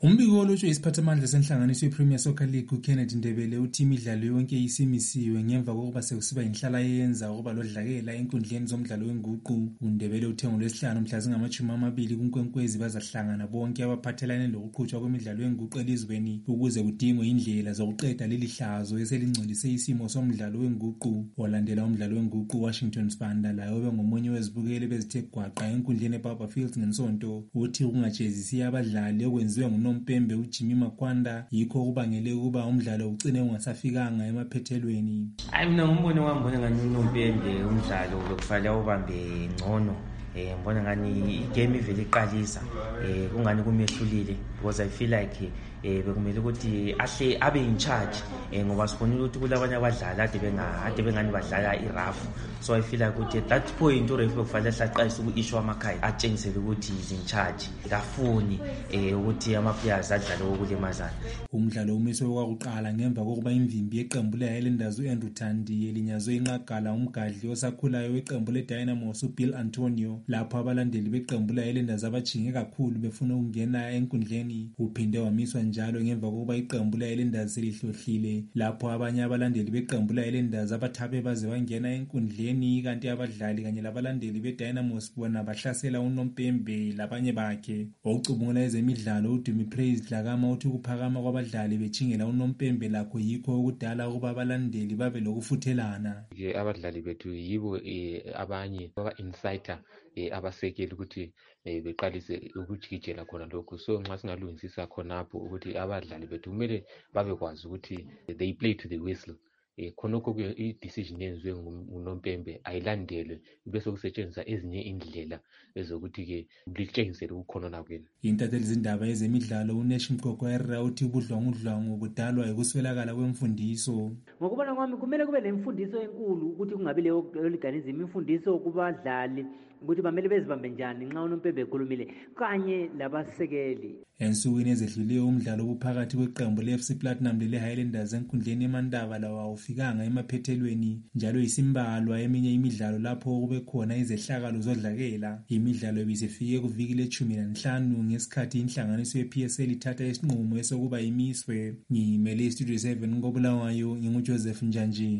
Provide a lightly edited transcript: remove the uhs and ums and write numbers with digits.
Umbiko olotshwe isiphathamandla senhlanganiso yePremier Soccer League uKennedy Ndebele uthi imidlalo yonke isimisiwe ngemva kokuba sekusiba inhlala yenza ukuba lodlakela enkundleni zomdlalo wenguqu. uNdebele uthe ngoLwesihlanu mhla zingama-20 kuNkwenkwezi bazahlangana bonke abaphathelane lokuqhutshwa kwemidlalo yenguqu elizweni ukuze kudingwe indlela zokuqeda leli hlazo eselingcolise isimo somdlalo wenguqu. Olandela umdlalo wenguqu Washington Spanda laye obengomunye wezibukeli bezithe gwaqa enkundleni eBarberfield ngeNsonto uthi ukungajezisi abadlali okwenziwe Mpembe uJimmy Makwanda yikho kubangele ukuba umdlalo ugcine ungasafikanga emaphethelweni. Mina ngumbono wami ngibona ngani uNompembe umdlalo bekufanele ubambe ngcono. Ngibona ngani igame ivele iqalisa kungani kumehlulile because I feel like bekumele ukuthi ahle abe in charge ngoba sibonile ukuthi kulabanye abadlali ade bengani badlala irafu. So I feel like ukuthi at that point urefu bekufanele aqaqise ku-issue amakhaya atshengisele ukuthi is in charge kafuni ukuthi ama-players adlale okulimazana. Umdlalo umiswe kwakuqala ngemva kokuba imvimbi yeqembu le-Highlanders u-Andrew Thandi elinyazwe inqagala umgadli osakhulayo weqembu le-Dynamos uBill Antonio lapho abalandeli beqembu le-Highlanders abajinge kakhulu befuna ukungena enkundleni. Uphinde wamiswa njalo ngemva kokuba iqembu le-Highlanders selihlohlile lapho abanye abalandeli beqembu le-Highlanders abathabe baze bangena enkundleni kanti abadlali kanye labalandeli be-Dynamos bona bahlasela uNompembe labanye bakhe. Okucubungula ezemidlalo uDumi Praise Dlakama uthi ukuphakama kwabadlali bejingela uNompembe lakho yikho okudala ukuba abalandeli babe lokufuthelana. Abadlali bethu yibo abanye baba-insider abasekeli ukuthi beqalise ukujikijela khona lokho. So nxa singalungisisa khonapho ukuthi abadlali bethu kumele babekwazi ukuthi they play to the whistle. Khonokho i-decision yenziwe nguNompembe ayilandelwe bese kusetshenziswa ezinye indlela ezokuthi-ke litshengisele ukukhonona kwenu. Intatheli zindaba ezemidlalo uNesh Mgogwera uthi ubudlwangudlwangu budalwa yikuswelakala kwemfundiso. Ngokubona kwami kumele kube nemfundiso enkulu ukuthi kungabi leyo organism imfundiso kubadlali ukuthi bamele bezibambe njani nxa uNompembe ekhulumile kanye labasekeli. Ensukwini ezedluleyo umdlalo obuphakathi kweqembu le-FC Platinum lele-Highlanders enkundleni eMandaba lawo awufikanga emaphethelweni njalo isimbalwa eminye imidlalo lapho kube khona izehlakalo zodlakela. Imidlalo ibisifike kuviki le-15 ngesikhathi inhlanganiso ye-PSL ithatha isinqumo esokuba imiswe. Ngimele iStudio 7 koBulawayo nginguJoseph Njanji.